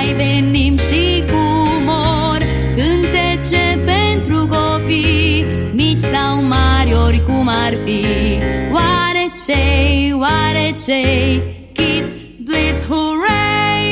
Hai venim și cu umor, cântece pentru copii, mici sau mari, oricum ar fi. Oare cei, Kids Blitz, hooray!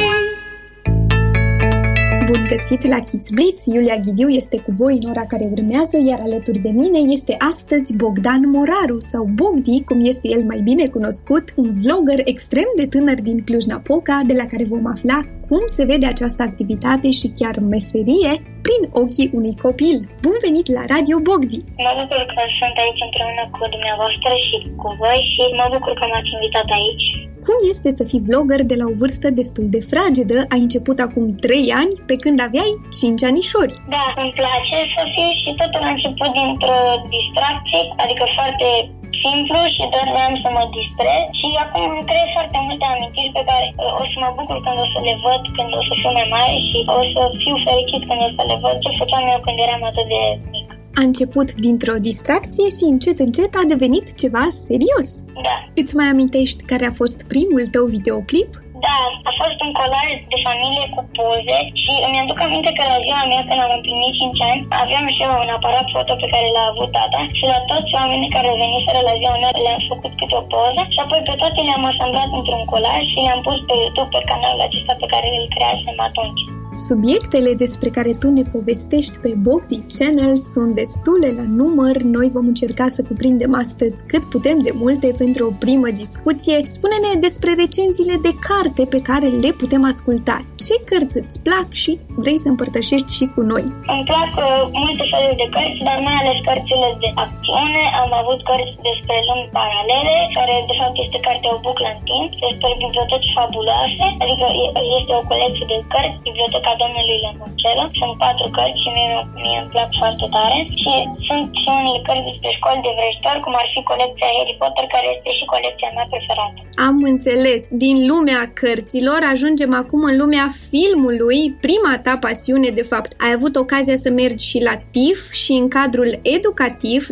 Bun găsit la Kids Blitz! Iulia Ghidiu este cu voi în ora care urmează, iar alături de mine este astăzi Bogdan Moraru, sau Bogdi, cum este el mai bine cunoscut, un vlogger extrem de tânăr din Cluj-Napoca, de la care vom afla cum se vede această activitate și chiar meserie prin ochii unui copil. Bun venit la Radio Bogdi! Mă bucur că sunt aici împreună cu dumneavoastră și cu voi și mă bucur că m-ați invitat aici. Cum este să fii vlogger de la o vârstă destul de fragedă? Ai început acum 3 ani, pe când aveai 5 anișori. Da, îmi place să fiu și totul a început dintr-o distracție, adică foarte simplu și doar vreau să mă distrez și acum îmi creez foarte multe amintiri pe care o să mă bucur când o să le văd, când o să fiu mai mare și o să fiu fericit când o să le văd ce făceam eu când eram atât de mic. A început dintr-o distracție și încet a devenit ceva serios. Da. Îți mai amintești care a fost primul tău videoclip? Da, a fost un colaj de familie cu poze și îmi aduc aminte că la ziua mea, când am împlinit 5 ani, aveam și eu un aparat foto pe care l-a avut tata și la toți oamenii care veniseră la ziua mea le-am făcut câte o poză și apoi pe toate le-am asamblat într-un colaj și le-am pus pe YouTube, pe canalul acesta pe care îl creasem atunci. Subiectele despre care tu ne povestești pe Bogdi Channel sunt destule la număr. Noi vom încerca să cuprindem astăzi cât putem de multe pentru o primă discuție. Spune-ne despre recenziile de carte pe care le putem asculta. Ce cărți îți plac și vrei să împărtășești și cu noi? Îmi plac multe feluri de cărți, dar mai ales cărțile de acțiune. Am avut cărți despre lumi paralele, care de fapt este cartea O buclă în timp, despre biblioteci fabuloase, adică este o colecție de cărți, Biblioteca Domnului Lemoncello. Sunt 4 cărți și mie îmi plac foarte tare. Și sunt și unele cărți despre școli de vrăjitori, cum ar fi colecția Harry Potter, care este și colecția mea preferată. Am înțeles. Din lumea cărților ajungem acum în lumea filmului. Prima ta pasiune, de fapt. Ai avut ocazia să mergi și la TIFF și în cadrul educativ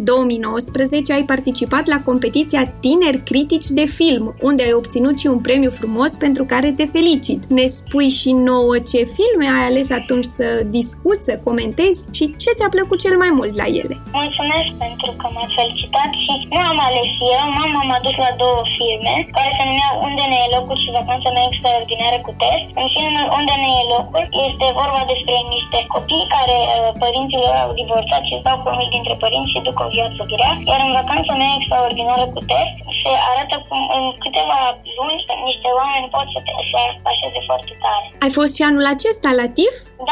2019 ai participat la competiția Tineri Critici de Film, unde ai obținut și un premiu frumos pentru care te felicit. Ne spui și nouă ce filme ai ales atunci să discuți, să comentezi și ce ți-a plăcut cel mai mult la ele? Mulțumesc pentru că m-ați felicitat și nu am ales eu, mama m-a dus la 2 filme care se numeau Unde ne e locul și Vacanța mea extraordinară cu test. În filmul Unde ne e locul este vorba despre niște copii care părinții lor au divorțat și stau cu unul dintre părinți și duc o viață grea, iar în Vacanța mea extraordinară cu test se arată cum în câteva luni niște oameni pot să se așeze foarte tare. Ai fost și anul acesta la TIFF? Da,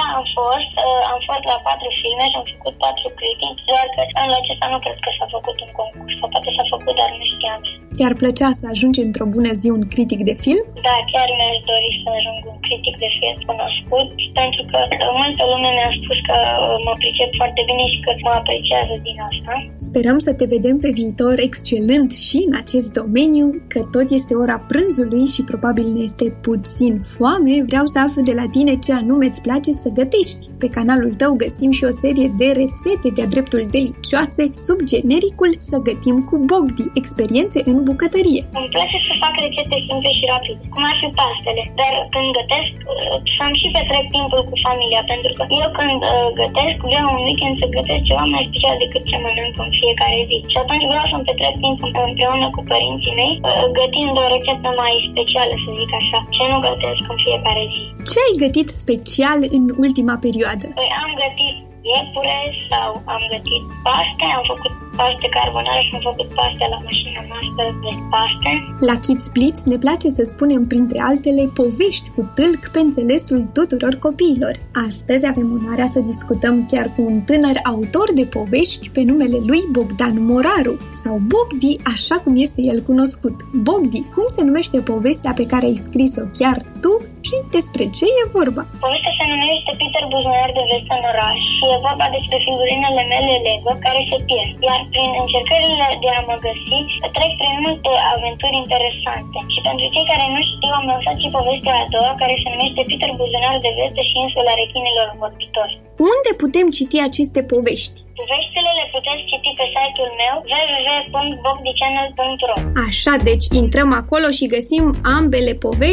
am fost la 4 filme și am făcut 4 critici, doar că anul acesta nu cred că s-a făcut un concurs, sau poate s-a făcut, dar nu știam. Ți-ar plăcea să ajungi într-o bună zi un critic de film? Da, chiar mi-aș dori să ajung un critic de film cunoscut, pentru că multă lume mi-a spus că mă pricep foarte bine și că mă apreciază din asta. Sperăm să te vedem pe viitor excelent și în acest domeniu, că tot este ora prânzului și probabil ne este puțin foame. Vreau să aflu de la tine ce anume îți place să gătești. Pe canalul tău găsim și o serie de rețete de-a dreptul delicioase sub genericul Să gătim cu Bogdi, experiențe în bucătărie. Îmi place să fac rețete simple și rapide, cum ar fi pastele, dar când gătesc să-mi și petrec timpul cu familia, pentru că eu când gătesc vreau un weekend să gătesc ceva mai special decât ce mănânc în fiecare zi. Și atunci vreau să-mi petrec timpul împreună cu părinții mei, gătind o rețetă mai specială, să zic așa, ce nu gătesc în fiecare zi. Ce ai gătit special în ultima perioadă? Păi am gătit iepure sau am gătit paste, am făcut paste carbonare și am făcut paste la mașina noastră de paste. La Kids Blitz ne place să spunem printre altele povești cu tâlc pe înțelesul tuturor copiilor. Astăzi avem onoarea să discutăm chiar cu un tânăr autor de povești pe numele lui Bogdan Moraru, sau Bogdi, așa cum este el cunoscut. Bogdi, cum se numește povestea pe care ai scris-o chiar tu și despre ce e vorba? Povestea se numește Peter Buzunar de vest în oraș și e vorba despre figurinele mele Lego care se pierd. Iar prin încercările de a mă găsi, trec prin multe aventuri interesante. Și pentru cei care nu știu, am lansat și povestea a doua, care se numește Peter Buzunar de vest și insula rechinilor vorbitori. Unde putem citi aceste povești? Poveștile le puteți citi pe site-ul meu www.bogdichannel.ro. Așa, deci intrăm acolo și găsim ambele povești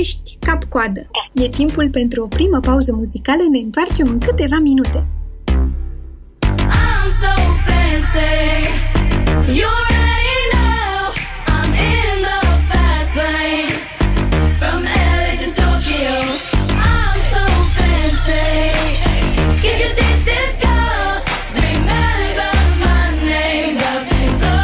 cap-coadă. E timpul pentru o primă pauză muzicală, ne întoarcem în câteva minute. I'm so fancy. You already know I'm in the fast lane. From LA to Tokyo, I'm so fancy. Can you taste this gold? Remember my name, got to go.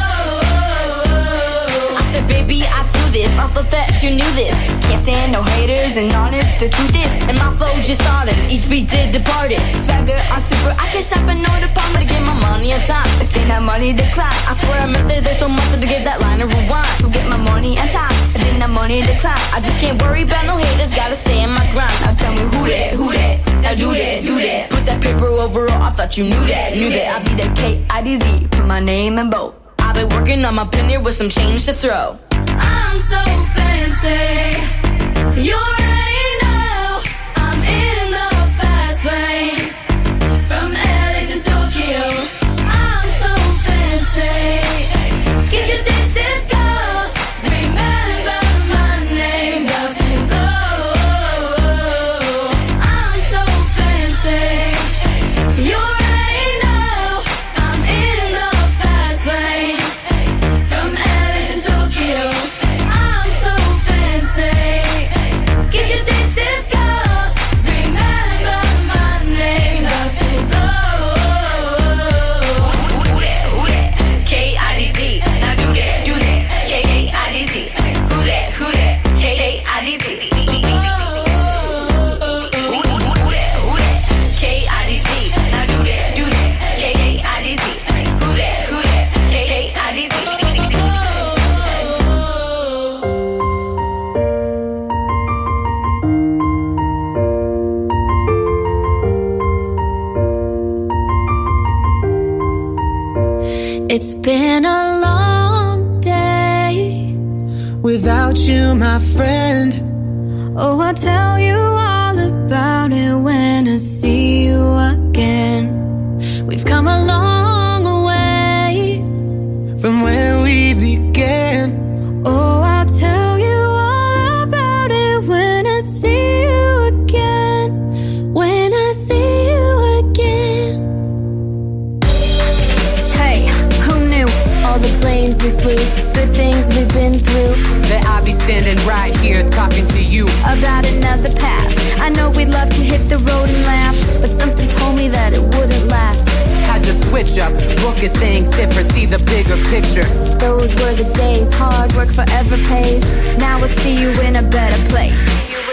I said, baby, I do this. I thought that you knew this. Can't stand no haters, and honest, the truth is, and my flow just started. Each beat did departed. Swagger, I'm super. I can shop and no department to get my money on time. If they not money decline, I swear I meant that there's so much to give that line a rewind. So get my money on time. If they not money decline, I just can't worry about no haters. Gotta stay in my grind. Now tell me who that, who that? Now do that, do that. Put that paper over all. I thought you knew that, knew that. I'll be that K-I-D-Z. Put my name in bold. I've been working on my pen here with some change to throw. I'm so fancy. You already know I'm in the fast lane. From LA to Tokyo, I'm so fancy. Can you taste this gold? Remember my name, got to go. I'm so fancy. You already know I'm in the fast lane. From LA to Tokyo, I'm so fancy. Can you taste this gold? Remember my name, got to go. Who that? K-I-D-Z. Now do that, K-I-D-Z. Who that? K-I-D-Z. Who that? K-I-D-Z. Now do that, K-I-D-Z. Who that? K-I-D-Z. It's been a long day without you, my friend. Oh, I'll tell you all about it when I see you again. We've come a long way from where we began. Oh, I'll tell you all about it when I see you again. When I see you again. Hey, who knew all the planes we flew, good things we've been through, That I'll be standing right here talking to you about another path. I know we'd love to hit the road and laugh, but something told me that it wouldn't last. Had to switch up, look at things different, see the bigger picture. Those were the days, hard work forever pays. Now I see you in a better place.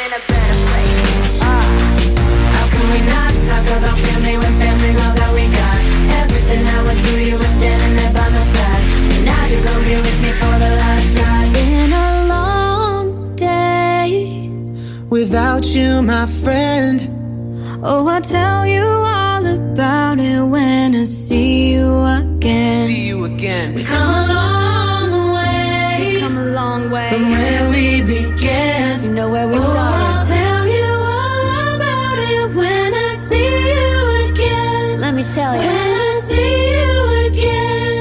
How can we not talk about family when family's all that we got? Everything I went through, you were standing there by my side. And now you're gonna be with me for the last ride. Been a long day without you, my friend. Oh, I'll tell you all about it when I see you again. See you again. We've come a long way. We've come a long way from where we began. You know where we started. I'll tell you all about it when I see you again. Let me tell you. When I see you again.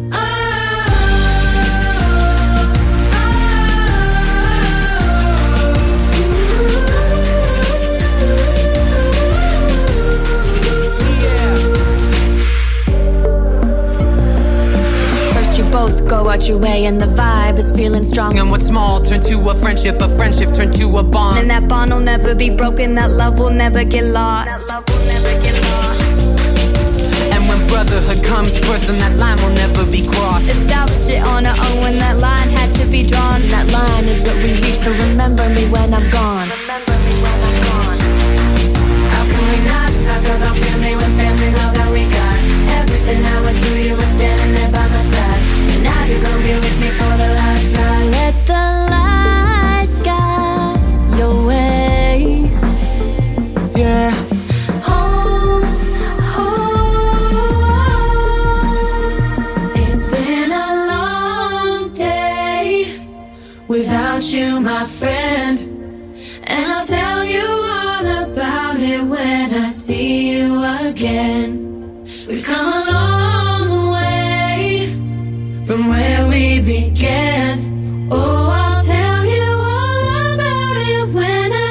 First you both go out your way and the vibe is feeling strong. And what's small turn to a friendship turn to a bond. And that bond will never be broken, that love will never get lost. And when brotherhood comes first, then that line will never be crossed. Establish it on our own when that line had to be drawn. And that line is what we reach, so remember me when I'm gone. How can we not talk about family when family's all that we got? Everything I went through, you were standing there by my side. And now you're gonna be with me for the last ride. Let the light guide your way. Yeah. Home, home. It's been a long day without you, my friend. and I'll tell you all about it when I see you again. We've come a long way from where we began. Oh, I'll tell you all about it when I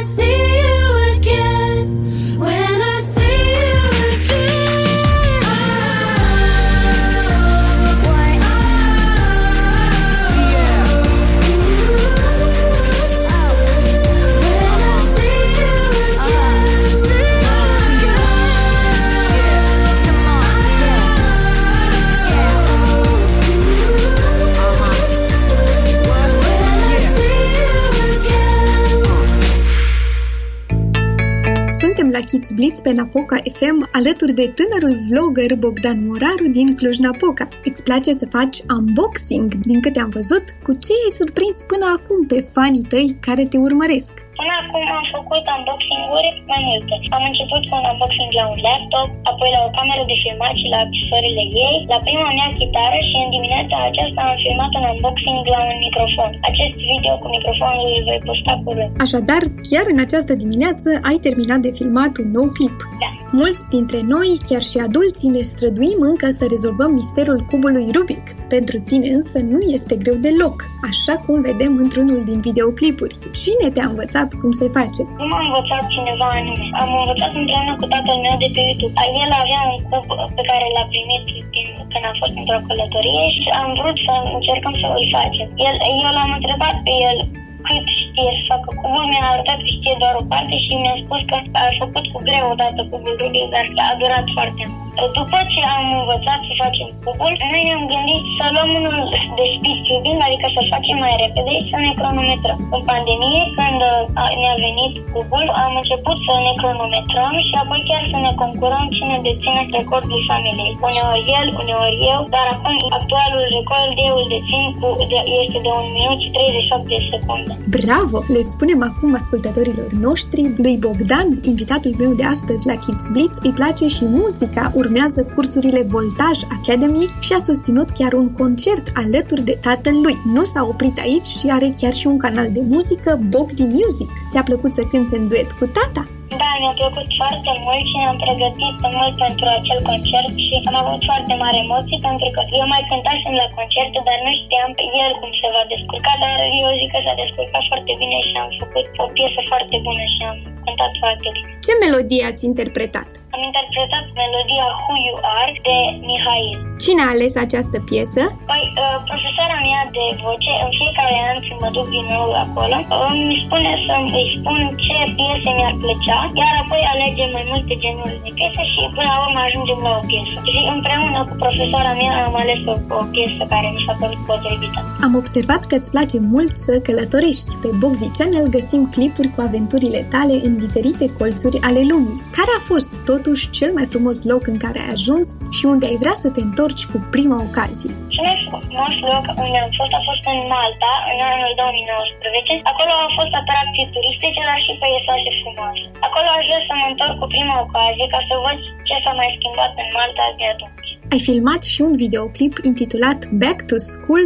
Suntem la Kids Blitz pe Napoca FM alături de tânărul vlogger Bogdan Moraru din Cluj-Napoca. Îți place să faci unboxing? Din câte am văzut, cu ce ai surprins până acum pe fanii tăi care te urmăresc? Până acum am făcut unboxing-uri mai multe. Am început cu un unboxing la un laptop, apoi la o cameră de filmat și la accesorile ei, la prima mea chitară și în dimineața aceasta am filmat un unboxing la un microfon. Acest video cu microfonul îl voi posta curând. Așadar, chiar în această dimineață ai terminat de filmat un nou clip. Da. Mulți dintre noi, chiar și adulții, ne străduim încă să rezolvăm misterul cubului Rubik. Pentru tine însă nu este greu deloc, așa cum vedem într-unul din videoclipuri. Cine te-a învățat cum se face? Nu m-a învățat cineva anume. Am învățat împreună cu tatăl meu de pe YouTube. El avea un cub pe care l-a primit când a fost într-o călătorie și am vrut să încercăm să îl facem. Eu l-am întrebat pe el cât știe să facă cubul, mi-a arătat că știe doar o parte și mi-a spus că a făcut cu greu odată cubul Rubik, dar a durat foarte mult. După ce am învățat să facem cubul, noi ne-am gândit să luăm unul de speed cubing, adică să facem mai repede și să ne cronometrăm. În pandemie, când ne-a venit cubul, am început să ne cronometrăm și apoi chiar să ne concurăm cine deține recordul familiei. Uneori el, uneori eu, dar acum actualul record eu îl dețin este de 1 minut și 38 de secunde. Bravo! Le spunem acum ascultătorilor noștri, lui Bogdan, invitatul meu de astăzi la Kids Blitz, îi place și muzica, urmează cursurile Voltaj Academy și a susținut chiar un concert alături de tatăl lui. Nu s-a oprit aici și are chiar și un canal de muzică, Bogdi Music. Ți-a plăcut să cânți în duet cu tata? Da, mi-a plăcut foarte mult și ne-am pregătit mult pentru acel concert și am avut foarte mari emoții pentru că eu mai cântasem la concerte, dar nu știam pe el cum se va descurca, dar eu zic că s-a descurcat foarte bine și am făcut o piesă foarte bună și am cântat foarte bine. Ce melodie ați interpretat? Am interpretat melodia Who You Are de Mihail. Cine a ales această piesă? Păi, profesoara mea de voce, în fiecare an când mă duc din nou acolo, îmi spune să-i spun ce piese mi-ar plăcea, iar apoi alegem mai multe genuri de piese și până la urmă ajungem la o piesă. Și împreună cu profesoara mea am ales o piesă care mi s-a părut potrivită. Am observat că îți place mult să călătorești. Pe Bogdi Channel găsim clipuri cu aventurile tale în diferite colțuri ale lumii. Care a fost totuși cel mai frumos loc în care ai ajuns și unde ai vrea să te întorci cu prima ocazie? Cel mai frumos loc unde am fost a fost în Malta, în anul 2019. Acolo au fost atracții turistice, dar și peisaje frumoase. Acolo aș vrea să mă întorc cu prima ocazie ca să văd ce s-a mai schimbat în Malta de atunci. Ai filmat și un videoclip intitulat Back to School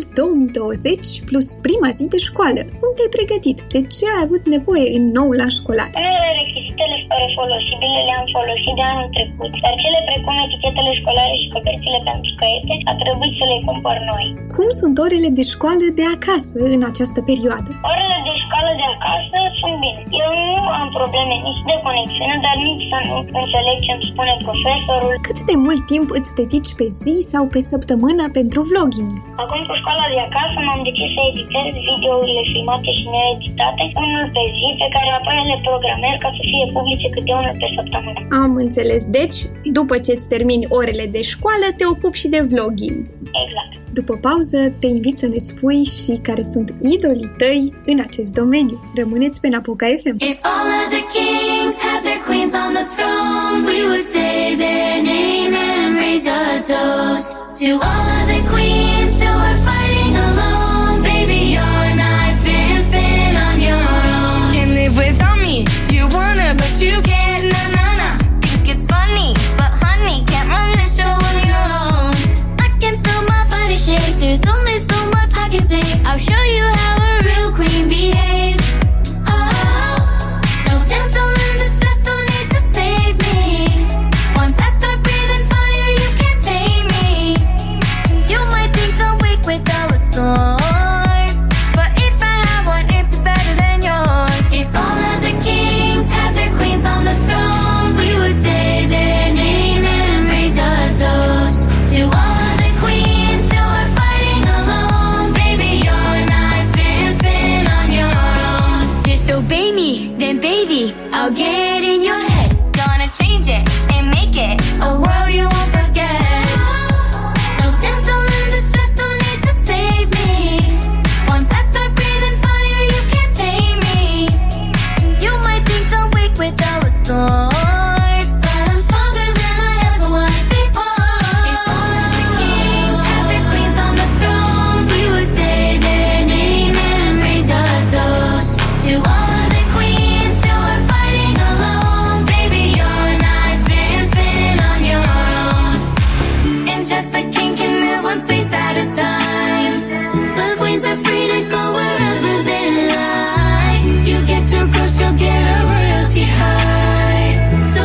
2020 plus prima zi de școală. Cum te-ai pregătit? De ce ai avut nevoie în noul an școlar? Unele rechizitele refolosibile le-am folosit de anul trecut, dar cele precum etichetele școlare și coperțile pentru caiete a trebuit să le cumpăr noi. Cum sunt orele de școală de acasă în această perioadă? Orele de școală de acasă sunt bine. Eu nu am probleme nici de conexiune, dar nici să nu înțeleg ce îmi spune profesorul. Cât de mult timp îți dedici pe zi sau pe săptămână pentru vlogging? Acum cu școala de acasă m-am decis să editez videourile filmate și needitate, unul pe zi, pe care apoi le programez ca să fie publice câte unul pe săptămână. Am înțeles. Deci, după ce îți termini orele de școală, te ocupi și de vlogging. Exact. După pauză, te invit să ne spui și care sunt idolii tăi în acest domeniu. Rămâneți pe Napoca FM. If all of the kings had their queens on the throne, we would say their name and raise a toast to all of the queens who are fighting alone. Baby, you're not dancing on your own. Can't live without me. You wanna, but you can't. Na na na. Think it's funny, but honey, can't run this show on your own. I can feel my body shake. There's only so much I can take. I'll show you how a real queen behaves. Oh, no damsel in distress, don't need to save me. Once I start breathing fire, you can't tame me. And you might think I'm weak without a sword, but if I had one, it'd be better than yours. If all of the kings had their queens on the throne, we would say their name and raise a toast to all of the queens who are fighting alone. Baby, you're not dancing on your own. Disobey me, then baby, I'll get in your head. Gonna change it and make it a world you won't forget. No damsel in distress, don't need to save me. Once I start breathing fire, you can't tame me. And you might think I'm weak without a soul, heart, but I'm stronger than I ever was before. If all of the kings had their queens on the throne, we would say their name and raise a toast to all of the queens who are fighting alone. Baby, you're not dancing on your own, and just the king can move one space at a time. The queens are free to go wherever they like. You get too close, you'll get a royalty high. So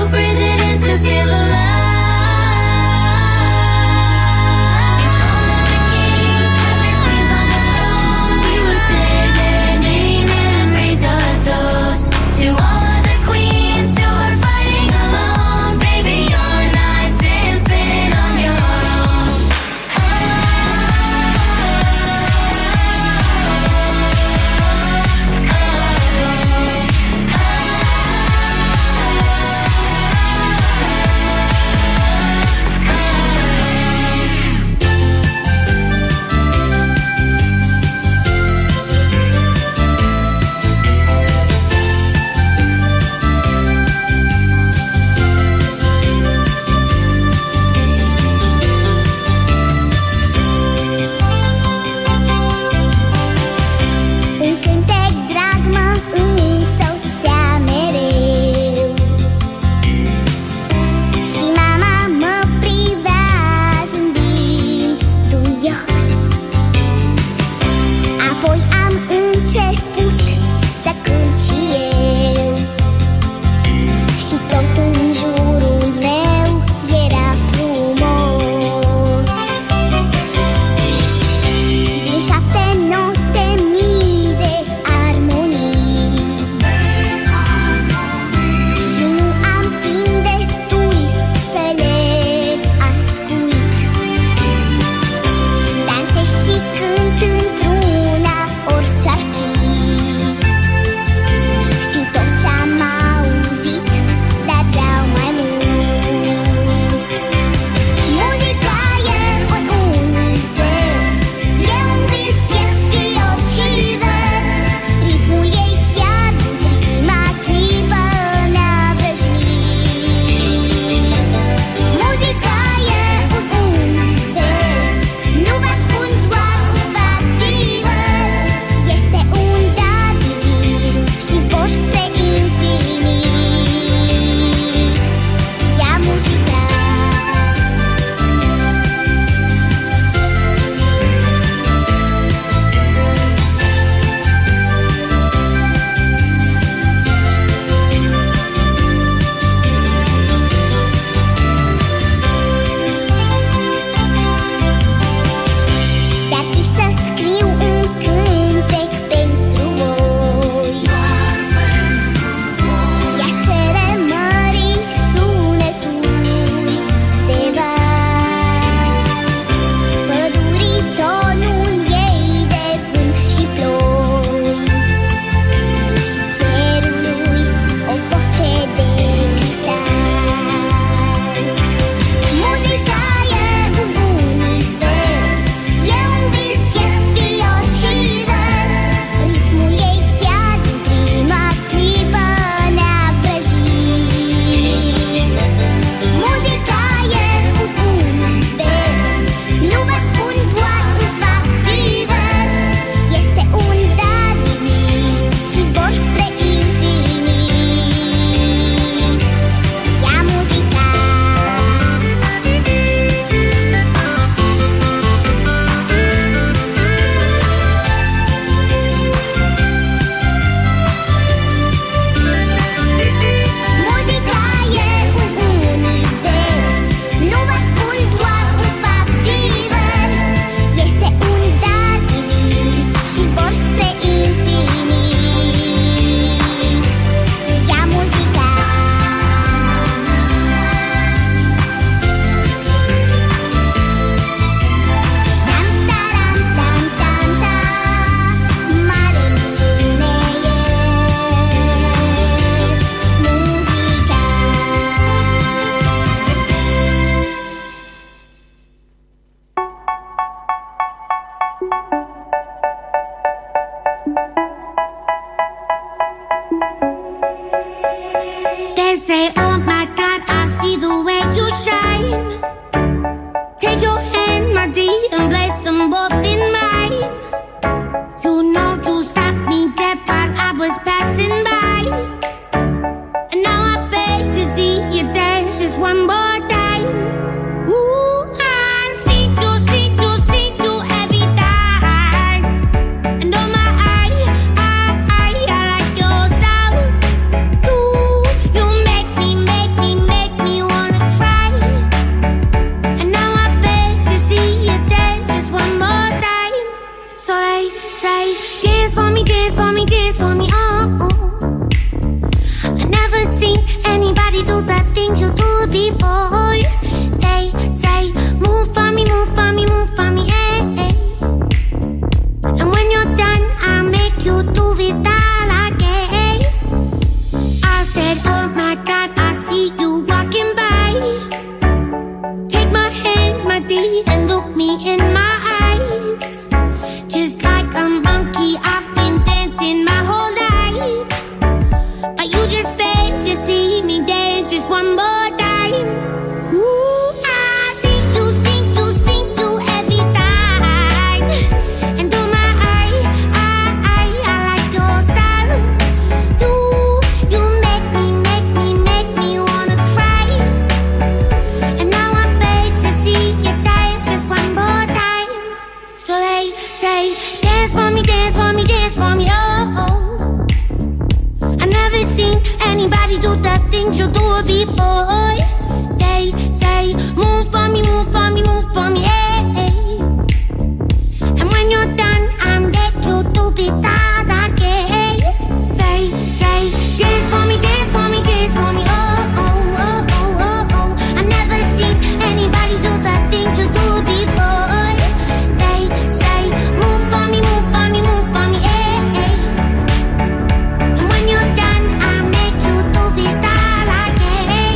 one more time. Ooh, I see you every time. And oh my, I like your style. You make me wanna cry. And now I beg to see you dance just one more time. So they say, dance for me, dance for me, dance for me, oh. I never seen anybody do the things you do before. They say, move for me, move for me, move for me, eh, eh. And when you're done, I'll make you do it all again. I said, oh my God, I see you walking by. Take my hands, my dear, and look me in my eyes. Just like a monkey, I've been dancing my whole life. But you just beg to see me dance just one more time. Ooh, I see you every time. And oh my, I like your style. You make me wanna cry. And now I beg to see you dance just one more time. So they say, dance for me, dance for me, dance for me, oh, oh. I never seen anybody do the things you do before. They say, move for me, move for me, move for me, eh, eh. And when you're done, I'll make you do it all again. They say, dance for me, dance for me, dance for me, oh, oh, oh, oh, oh, oh. I never seen anybody do the things you do before. They say, move for me, move for me, move for me, eh, eh. And when you're done, I'll make you do it all again.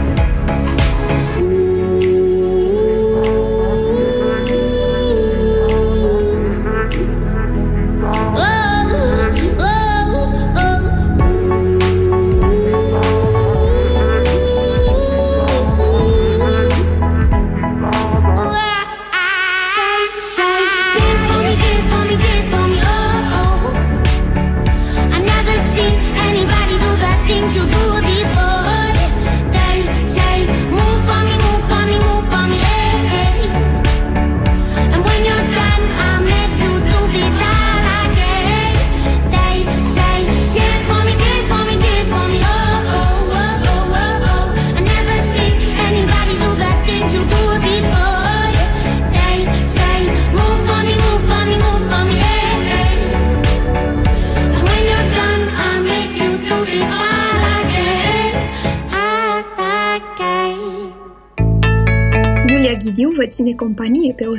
Ghidiu vă ține companie pe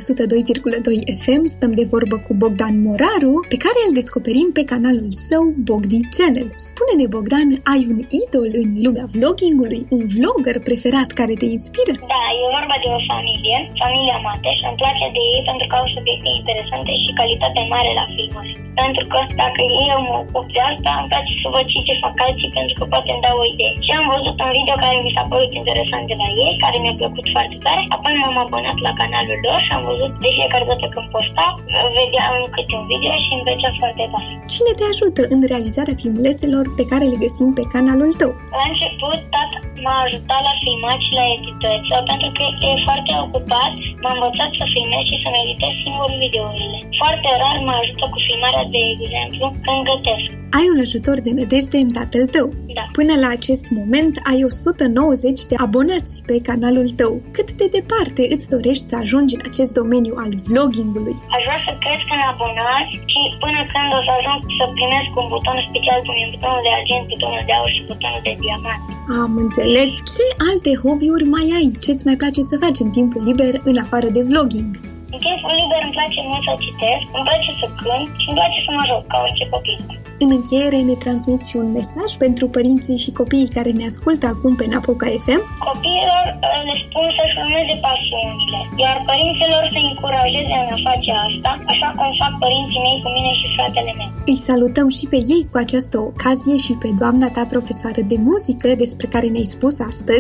102,2 FM. Stăm de vorbă cu Bogdan Moraru, pe care îl descoperim pe canalul său Bogdi Channel. Spune-ne, Bogdan, ai un idol în lumea vloggingului? Un vlogger preferat care te inspiră? Da, e vorba de o familia Mateș. Îmi place de ei pentru că au subiecte interesante și calitate mare la filmări. Pentru că dacă eu mă ocup de asta, îmi place să văd ce fac alții, pentru că poate îmi dau o idee. Și am văzut un video care mi s-a părut interesant de la ei, care mi-a plăcut foarte tare. Apoi m-am abonat la canalul lor și am văzut de fiecare dată când posta, vedeam câte un video și îmi plăcea foarte tare. Cine te ajută în realizarea filmulețelor pe care le găsim pe canalul tău? La început, tata m-a ajutat la filmat și la editări, pentru că e foarte ocupat, m-a învățat să filmez și să-mi editez singur videourile. Foarte rar mă ajută cu filmarea, de exemplu, când gătesc. Ai un ajutor de nădejde în tatăl tău. Da. Până la acest moment ai 190 de abonați pe canalul tău. Cât de departe îți dorești să ajungi în acest domeniu al vloggingului? Aș vrea să cresc în abonați și până când o să ajung să primesc un buton special, cum e butonul de argint, butonul de aur și butonul de diamant. Am înțeles. Ce alte hobby-uri mai ai? Ce-ți mai place să faci în timpul liber în afară de vlogging? În timpul liber îmi place mult să citesc, îmi place să cânt și îmi place să mă joc ca orice copil. În încheiere ne transmiți și un mesaj pentru părinții și copiii care ne ascultă acum pe Napoca FM? Copiilor le spun să-și urmeze pasiunile, iar părinților să încurajeze în a face asta, așa cum fac părinții mei cu mine și fratele meu. Îi salutăm și pe ei cu această ocazie și pe doamna ta profesoară de muzică despre care ne-ai spus astăzi.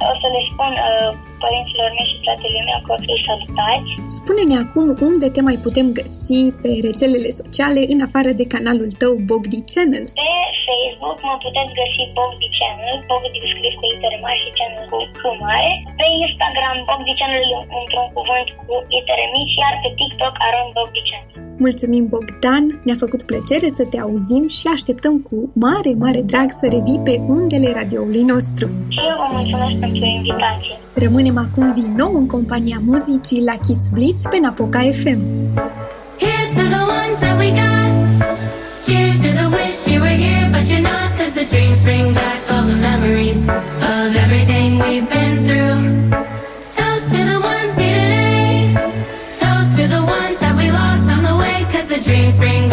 O să le spun părinților mei și fratelui meu că îi salutați. Spune-ne acum unde te mai putem găsi pe rețelele sociale în afară de canalul tău Bogdi Channel. Pe Facebook mă puteți găsi Bogdi Channel, Bogdi scris cu litere mari și Channel cu C mare. Pe Instagram Bogdi Channel într-un cuvânt cu litere mici, iar pe TikTok Bogdi Channel. Mulțumim, Bogdan, ne-a făcut plăcere să te auzim și așteptăm cu mare, mare drag să revii pe undele radioului nostru. Și eu vă mulțumesc pentru invitație. Rămânem acum din nou în compania muzicii la Kids Blitz pe Napoca FM. Here's to the ones that we got. Cheers to the wish you were here, but you're not. 'Cause the dreams bring back all the memories of everything we've been through. Toast to the ones here today. Toast to the ones that we lost on the way. 'Cause the dreams bring